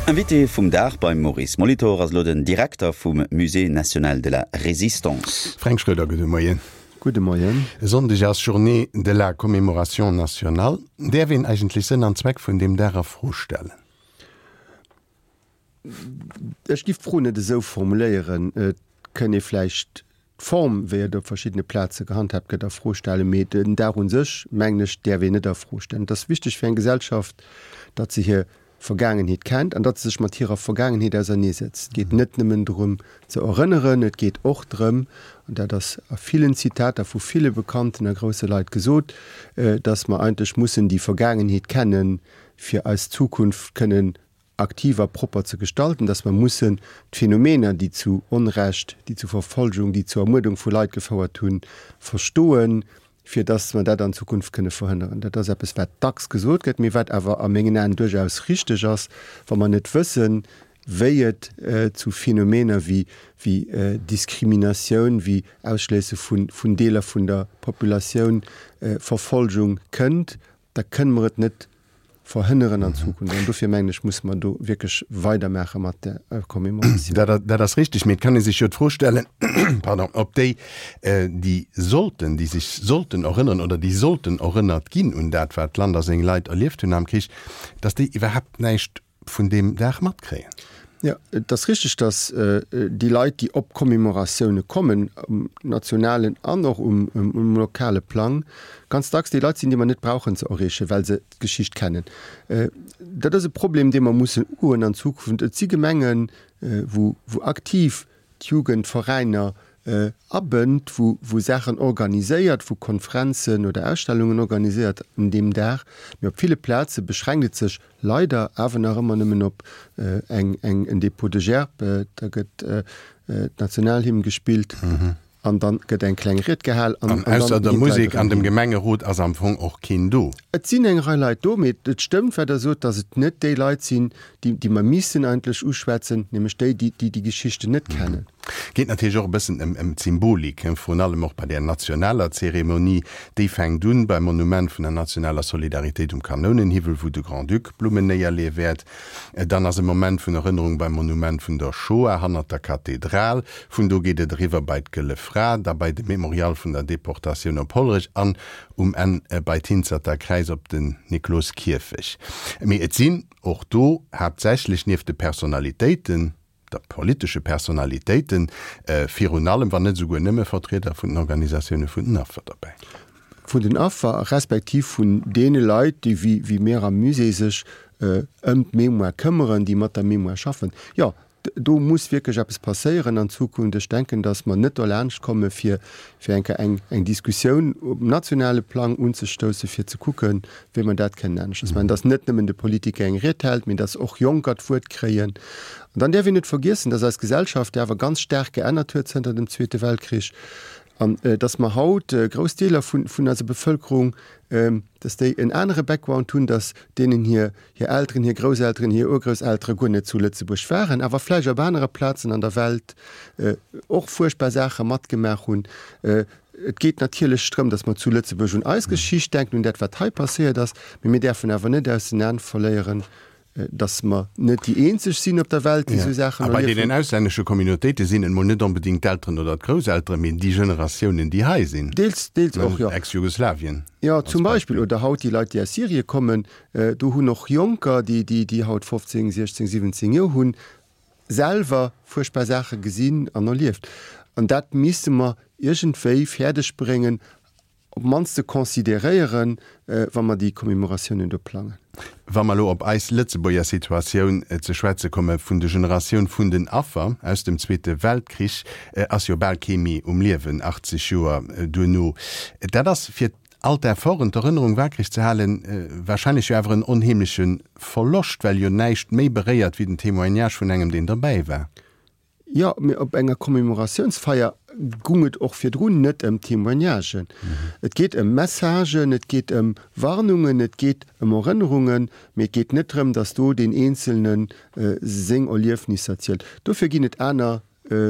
Invité vum Dach beim Maurice Molitor as lo den Direktor vum Musée National de la Résistance. Frank Schröder, gute Morgen. Gute Morgen. Sonndech als Journée de la Commémoration nationale, der wen eigentlich Sinn an Zweck vun dem derer vorstellen. Ech gift froh net so formuléieren, könne vielleicht Form wer der verschiedene Plätze gehandhabt gët der Frostelle Meten darun sech mengglech der we net der Frostellen. Das wichtig fir en Gesellschaft, dat sie hier Vergangenheet kennt, an dat sech mat ihrer Vergangenheet as nie setzt. Geht net nimmen drum ze erinnern, et geht och drum, und da das a vielen Zitater vu viele Bekannten der grosse Leiit gesot, dass man eigentlich mussssen die Vergangenheet kennen, fir als Zukunft können aktiver proper zu gestalten, dass man mussssen Phänomene, die zu Unrecht, die zu Verfolgung, die zur Ermordung vu Leiit gefauerert tun, verstohlen, fir dass man dat an Zukunft könne verhindern. Das es dacks gesot gëtt, mir wat awer a menggen en durchaus richtig ass, wann man net wëssen, wéiet zu Phänomene wie Diskrimination, wie Ausschlese vun Deler vun der Population Verfolgung kënnt, da können wir et net verhindern an Zukunft. Und dafür mengglisch muss man do wirklich weitermachen mit der Commemoration. Da das richtig mit kann ich sich vorstellen, pardon, ob die sich sollten erinnern oder die sollten erinnert gehen und dat wat Länder seg Leid erlebt hun am Krieg, dass die überhaupt nicht von dem Dach mat kriegen. Ja, das richtig, dass die Leute, die op Kommemorationen kommen, nationalen an noch lokale Plan, ganz tags die Leute sind, die man nicht brauchen zu erreichen, weil sie Geschichte kennen. Das ist ein Problem, das man muss in an Zukunft. Es sind Gemengen, wo aktiv die Jugendvereine abend, wo Sachen organisiert, wo Konferenzen oder Ausstellungen organisiert, in dem der auf viele Plätze beschränkt sich leider aber noch immer nicht mehr auf ein Depot de Gerbe, da wird Nationalhymn gespielt. Und dann geht ein kleiner Rittgehalt. Außer der Musik an dem Gemengerot als am Anfang auch kein Do. Es sind eine Reihe Leute damit. Es stimmt so, dass es nicht die Leute sind, die man müssen eigentlich ausschwätzen, nämlich die Geschichte nicht kennen. Geht natürlich auch ein bisschen Symbolik, vor allem auch bei der nationalen Zeremonie, die fängt an beim Monument von der nationalen Solidarität um Kanonenhimmel, wo der Grand Duc Blumen näher wird. Dann als ein Moment von Erinnerung beim Monument von der Shoah, an der Kathedrale, von da geht es drüber bei Gelefra, dabei das Memorial von der Deportation auf Holrich an, bei Tinzer der Kreis auf den Nikolaus Kirchweg. Wir sind auch da hauptsächlich neben den Personalitäten, der politische Personalitäten, für allem war nicht sogar nicht mehr Vertreter von den Organisationen von den AFA dabei. Von den AFA, respektive von denen Leuten, die wie mehr am Musee sich Memoir kümmern, die mit der Memoir schaffen. Ja, du muss wirklich etwas passieren an Zukunft. Ich denke, dass man nicht ernst kommen für eine Diskussion auf nationalen Plan umzustoßen, für zu gucken, wie man das kennen. Dass man das nicht nur in der Politik hält, mir das auch Jungert fortkriegen. Und dann darf ich nicht vergessen, dass als Gesellschaft, die aber ganz stark geändert wird seit dem Zweiten Weltkrieg, dass man haut Großteile von der Bevölkerung, dass die in andere Background tun, dass denen hier Eltern, hier Großeltern, hier Urgroßeltern gut nicht zu Lützeburg waren, aber vielleicht auf anderen Plätzen an der Welt auch furchtbare Sachen mitgemacht haben. Es geht natürlich darum, dass man zu Lützeburg und Eisgeschichte denkt und etwas was passiert ist, aber wir dürfen aber nicht aus den Händen verlieren, dass man nicht die einzig sind auf der Welt, die so Sachen aber bei den ausländischen Communitäten sind nicht unbedingt Eltern oder Großeltern, mit die Generationen, die hier sind. Deels auch, ja. Ex-Jugoslawien. Ja, zum Beispiel. Oder haut die Leute, die aus Syrien kommen, du hast noch Junker, die haut 15, 16, 17 Jahre haben, selber furchtbare Sachen gesehen und erlebt. Und das müssen wir irgendwie fertig bringen, ob man es konsiderieren, wenn man die Kommemorationen planen. Wenn man op eis Lützeburger Situation zu Schweizer komme vun der Generation vun den AFA aus dem Zweiten Weltkrieg as jo Belchemie umliewen 80 Joer duno. Da das fir alte Erfahrung der Erinnerung wirklich zu halen, wahrscheinlich ewer een unheimlichen verlocht, weil jo neicht méi bereiert wie den Témoignage von engem den dabei war. Ja, op enger Kommemorationsfeier gunget auch fir Drun net Témoignagen. Et geht Messagen, et geht Warnungen, et geht Erinnerungen, mir geht net darum, dass du den einzelnen Sing Erliefnis erzählt. Dafür gi net einer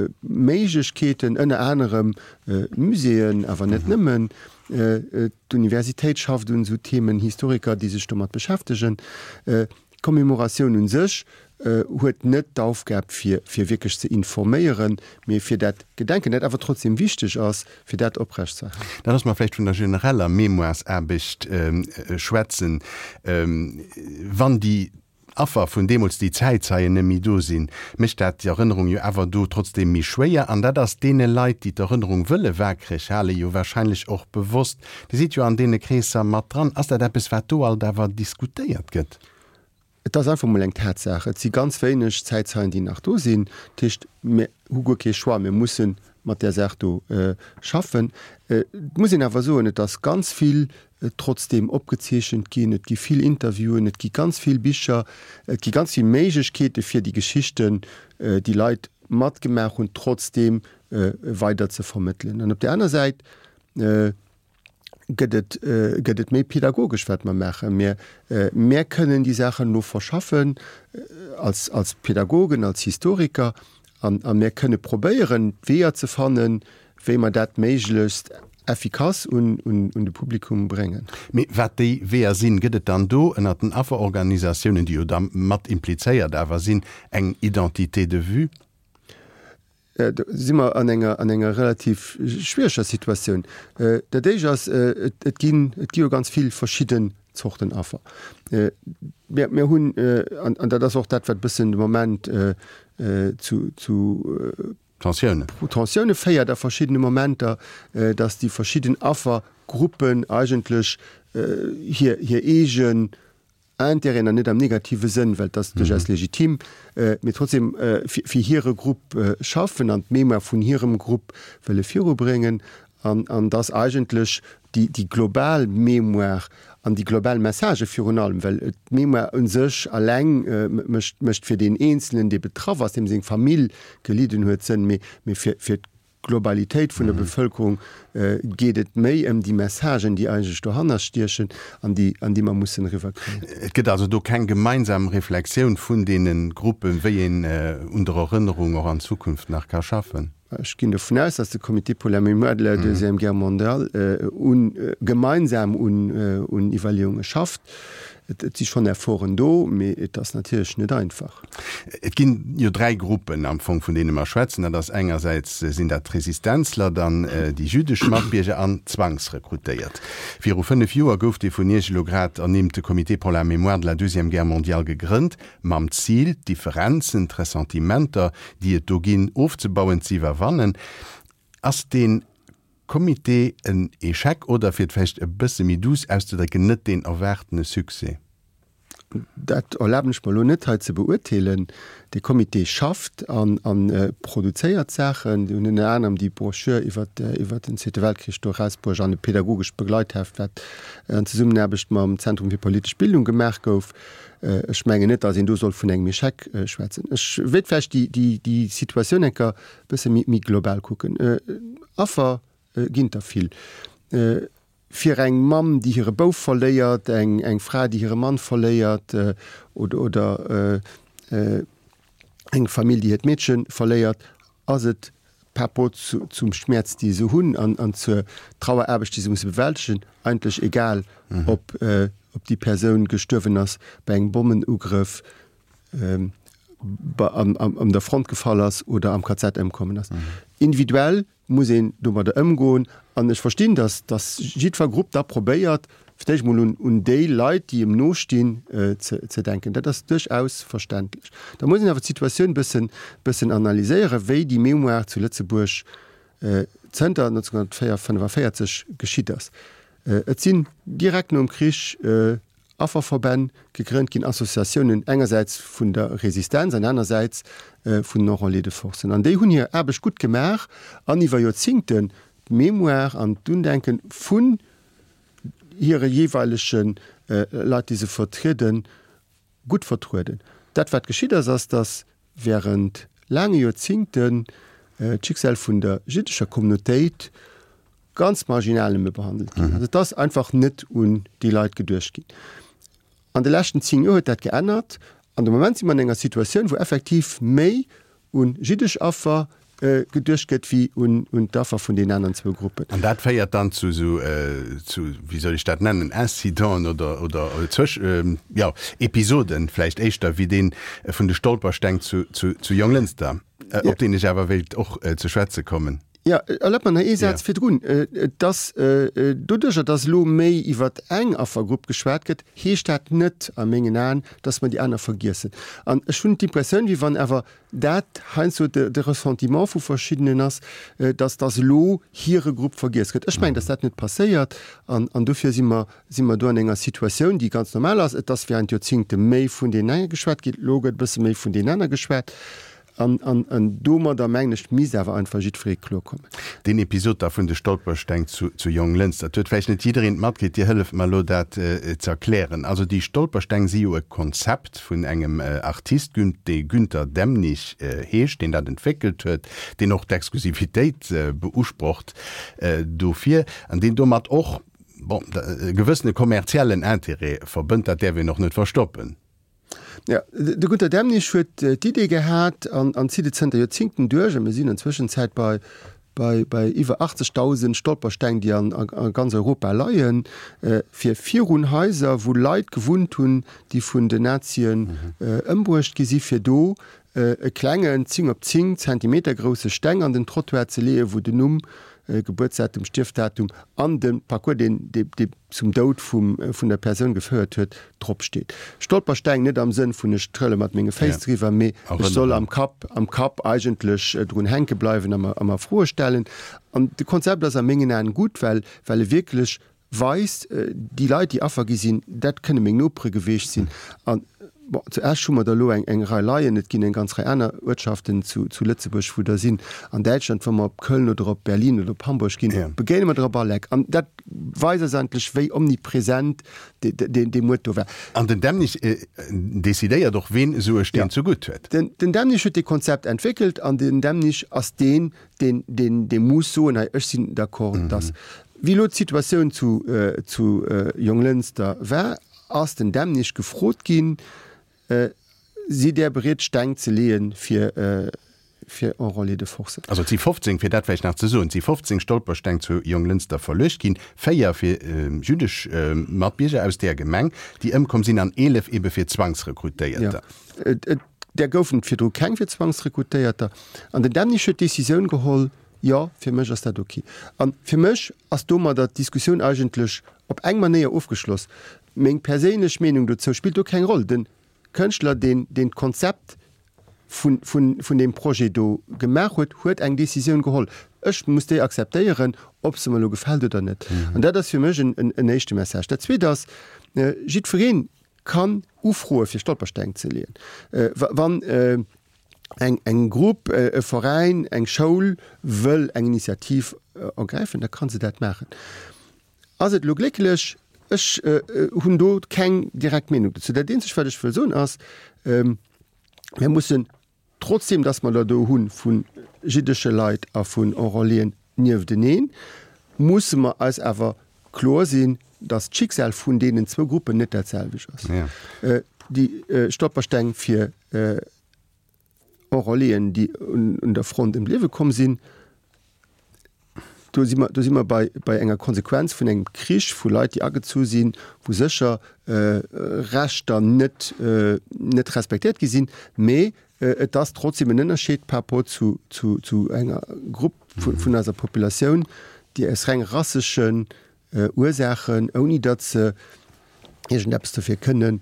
Meigketen ënne anderem Museen, aber net nimmen. D'Universität schafft und so Themen Historiker, die sich damit beschäftigen. Kommemoration sech huet net d'aufgab fir wirklich ze informéieren, mir fir dat Gedenken net awer trotzdem wichtig ass fir dat oprecht ze. Da muss man vielleicht vun der genereller Memoirs erbicht schwätzen, wann die Affer vun Demos die Zeitzeien mi do sinn, mischt dat die Erinnerung jo awer do trotzdem mi schwéier, an dat ass dee Leiit, die d'Erinnerung wëlle werkrich halle jo wahrscheinlich och bewusst. Die sieht jo an dee Kräser mat dran, ass dat bis to all dawer diskutiert gëtt. Das einfach mal lengt Tatsache. Sie ganz wenig Zeitzeiten, die nach do sind, Tischcht Hugo Keschwa, wir müssen mit der Sache schaffen. Muss ich aber so, dass ganz viel trotzdem abgezeichnet gehen, es gibt viel Interviewen, es gibt ganz viel Bücher, es gibt ganz viel Möglichkeiten für die Geschichten, die Leute matt gemacht und trotzdem weiter zu vermitteln. Und auf der anderen Seite gëtt méi pädagogisch wat man mache. Mehr können die Sachen nur verschaffen als Pädagogen, als Historiker, an mehr könne probéieren, wer ze fannen, wie man dat méiglest effikaz und de Publikum bringen. Wat déi wer sinn gëtt dann do ënner den Afferorganisationen, die mat impliéiert, awer sinn eng Identité de vue? Da sind wir an einer relativ schwieriger Situation. Der Dejas, es gibt ganz viel verschiedene Zuchten Affer. Wir haben, und das auch das, was ein bisschen im Moment zu Tensionen feiert, verschiedene Momente, dass die verschiedenen Affergruppen eigentlich hier egen Interesse nicht am negative Sinn, weil das durchaus legitim, mit trotzdem für ihre Gruppe schaffen und mehr von ihrem Gruppe will Führer bringen, an das eigentlich die globale Memoir an die globale Message für allem, weil Memoir an sich allein möchte für den Einzelnen, der betroffen aus dem seine Familie gelitten hat, sind, für Globalität von der Bevölkerung geht es mehr die Messagen, die eigentlich dahinter stehen, an die man muss rüberkriegen. Es gibt also da keine gemeinsame Reflexion von den Gruppen, wie in unter Erinnerung auch an Zukunft nach kann schaffen. Ich gehe davon aus, dass das Komitee pour la Mémoire de la Deuxième Guerre mondiale gemeinsam und Evaluierungen schafft. Es ist schon erfahren da, aber das ist natürlich nicht einfach. Es gibt ja 3 Gruppen am Anfang, von denen wir schwätzen. Das einerseits sind das Resistenzler, dann die jüdischen Machtbürger an zwangsrekrutiert. 4 oder 5 Jahre gab die von Niergelograd an dem Komitee pour la Mémoire de la Deuxième Guerre mondiale gegründet, mit dem Ziel, Differenzen, Ressentimenter, die es da gehen, aufzubauen, zu überwinden. Als den Komitee en Echec oder fir d'fecht e bësse Midus aus der net den erwertene Suse? Dat erlaubnech mal net ze beurteilen. De Komitee schafft an produzéiert Sachen, hun in anderem die Broschur iwwer den Zweite Weltkrieg durch Reisburg an de pädagogisch Begleitheft wat ze summen erbecht ma am Zentrum fir politische Bildung gemerk gouf. Ich menge net, dass du soll vun engem Scheck schwätzen. Ich will fest die Situation enker bësse mi global gucken. Affer ginnt da viel. Für eng Mann, die ihre Bau verleiert, eng Frau, die ihre Mann verleiert, oder eng Familie, die het Mädchen verleiert, as het Papa zum Schmerz diese hun an zur Trauererbe, die sie muss bewältigen, eigentlich egal, ob die Person gestorben ist bei einem Bombenangriff, an der Front gefallen ist oder am KZ umgekommen ist. Individuell muss ich damit umgehen. Und ich verstehe, dass jede Gruppe da probiert, vielleicht mal an die Leute, die im Notstehen, zu denken. Das ist durchaus verständlich. Da muss ich aber die Situation ein bisschen analysieren, wie die Memoir zu Lützeburg Center 1945 geschieht ist. Es sind direkt nach dem Krieg Afferverbände gegründet in Assoziationen, einerseits von der Resistenz, andererseits von den Relais de Force. Und die haben hier erbig gut gemacht, an über Jahrzehnten Memoir an Dundenken von ihren jeweiligen Leute, die sie vertreten, gut vertreten. Das, was geschieht, ist, dass während lange Jahrzehnten das Schicksal von der jüdischen Communität ganz marginal behandelt wird. Also das einfach nicht die Leute gedurchgeht. An den letzten 10 Jahren hat das geändert. An dem Moment sind wir in einer Situation, wo effektiv mehr und jüdisch Affer gedurchgeht wie und dafür von den anderen zwei Gruppen. Und das feiert dann zu wie soll ich das nennen, Incident oder Episoden, vielleicht echter wie den von der Stolperstein zu Young Leinster, ob den ich aber will auch zu Schwätze kommen. Ja, man fir runn ducher das Lo méi iwwer eng a der Gruppe geschwert gët, heestat net a menggen an, dats man die aner vergissen. An schon d'Impressioun, wie wann ewer dat hein so de Ressentiment vu verschiedenen ass, dats das Lo hire Gruppe vergis gëtt. Ech mein, dat dat net passéiert an dofir simmer do an enger Situationun, die ganz normal ass, dats fir ein Jozingte méi vun den enger geschwert giet, loget bësse méi vun den aner geschwert. An Domer der mengcht Misewer an verschiedré klo kommen. Den Episode da vun de Stolperstein zu Young Leinster, dat huet net jeder mat geht Dir hëllef mal lo dat ze erklären. Also die Stolperstein si e Konzept vun engem Artist de Günther Demnig heescht, den dat entwickelt huet, den noch d'Exklusivitéit beusprocht dofir, an den do mat och gewëssenne kommerziellen Entere verbënnt, dat der wir noch net verstoppen. Ja, de Günther Demnig huet d'Idee gehät an Zidezenter Jozinken Duerge, me sinn inzwischenzeit bei iwwer 80.000 Stolperstein, die an ganz Europa leiien, fir 4 Häuser, wo Leiit gewunt hunn, die vun den Nazien ëmbrucht gesi fir do, e klengen 10 op 10 cm grosse Stäng an den Trottoir ze lee, wo den Geburtsdatum, Stiftdatum an den Parcours, den zum Tod vun der Person geführt huet, trop steht. Stolperstein net am Sinn vun Strlle mat menge Facetriver méi soll am Kap eigentlich drun henke bleiwen am vorstellen. An de Konzept ass menggen en gut, weil wirklich weis die Leiit die affer gesinn, dat kënne még nopre gewecht sinn. Zuerst schon mal der Lo eng Reileien, net ginn en ganz Äner Wirtschaften zu Lützeburg, wo der sinn an Deutschland, wenn man op Köln oder op Berlin oder op Hamburg gin, begéine man der Balleg. An dat weisentlech wéi omnipräsent de Motto wär. An den Demnig desidéier doch wen so stehen zu gut huet. Den Demnig huet de Konzept entwickelt, an den Demnig ass den muss so ech sinn d'accord. Wie lo Situationun zu Young Leinster wär ass den Demnig gefrot ginn, si der bereet stein ze leen fir Rolle de Force. Also sie 15 fir datich nach ze sie 15 Stolperstein zu Young Leinster verlecht gin, féier fir jüdisch Matbierge aus der Gemeng, die kom sinn an 11 ebe fir Zwangsrekrutéiert. Ja. Der goufen fir du keng fir Zwangsrekrutéierter. An den Demnische Deciioun geholl, ja, fir mech ass dat okay. An fir mech ass dommer dat Diskussion eigentlech op eng manéier aufgeschloss. Mg perélech Menung dazu spielt du kein Rolle. Den Könchtler den Konzept vun dem Projekt do gemerk huet eng Decision geholl. Ech muss déi akzeteieren, ob se mal lo gefällt oder net. Und dat fir mech en echte Message. Dat zwe das Jidvereen kann ufroe fir Stolperstein ze leen. Wann eng Grupp, e Verein, eng Schoul wëll eng Initiativ ergreifen, da kann se dat machen. As et lo glilech, Ech hunn do keng direkt Menung. Zu der den sech watch so ass wir mussssen trotzdem, dats man do hunn vun jiddesche Leiit a vun Oralien nieef deneen, muss man als ewer klar sinn, dat Schicksal vun denen 2 Gruppen net derselwich ass. Ja. Die Stolperstein fir Oralien, die un der Front im Lewe kom sinn, da sind wir bei enger Konsequenz von engem Krisch, wo Leute die Age zusinn, wo secher Rechter net respektiert gesinn, méi das trotzdem en ënnerscheet par rapport zu enger Gruppe vun der Populationun, die es reng rasseschen Ursachen oni dat ze dafir können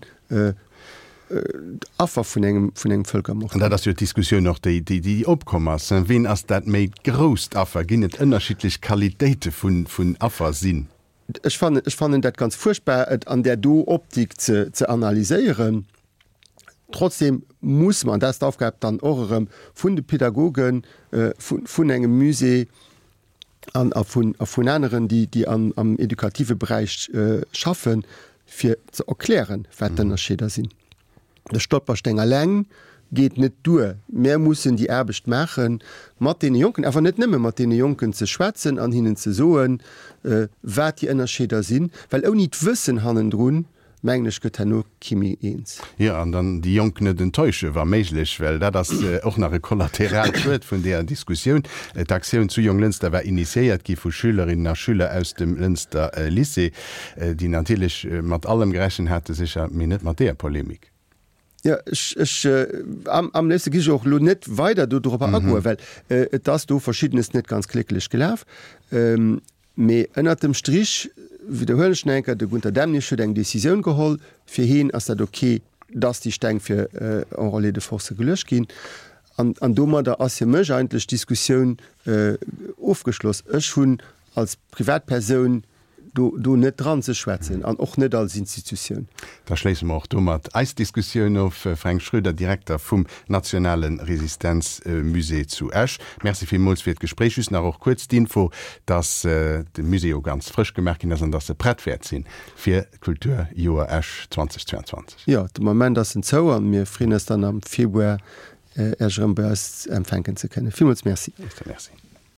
affer vun engem Völker mocht. Da dat Diskussion noch die opkommers wen ass dat méi grost affer ginnet ënnerschiedlich Qualitäte vun Affer sinn. Ich fand dat ganz furchtbar an der Do-Optik ze analyseieren. Trotzdem muss man das aufgabe dann eurem vun de Pädagogen vun engem Musee vun anderen, die am edukative Bereich schaffen, fir zu erklären, den Schäder sinn. Der Stolperstenger Läng geht net du. Mehr mussssen die Erbecht machen, mat den Jonken, aber net nimme mat den Jonken ze schwätzen, an hinnen ze soen, wat die ënnerscheder sinn, weil ou niet wëssen hannen runn, mengglisch gëtt no Chimi eens. Ja an dann die Jonkne den Täusche war méiglech, well dat das och nach kollateral huet vun der Diskussion. D'Aktiun zu Jong Lünster war initiiert gi vu Schülerinnen nach Schüler aus dem Lünster Lycée, die natilech mat allem gerechen hätte sicher mir net mat der Polemik. Ja, am nächsten gi auch lo net weiter du darüber weil dass du verschiedenes net ganz klicklich gelaf me ënner dem Strich wie der Höllenschneiker de Gunter Dämnische eng Decision geholl fir hin as dat okay dass die Stein fir en Rolle de Force gelöscht gin an dummer der as mech eigentlich Diskussion aufgeschloss ech hun als Privatperson du net dran ze schwätzen an och net als Institution. Da schleessen auch dummer Eisdiskussion auf Frank Schröder, Direktor vum Nationalen Resistenzmusee zu Esch. Merci vielmals fir d Gespräch nach auch kurz d'Info, dass de Museo ganz frisch gemerkt ass an dass se Brettwert sinn fir Kultur Joer Esch 2022. Ja, de moment dat zo an mir Fries dann am Februar empfänken ze kennen. Vielmals merci. Merci.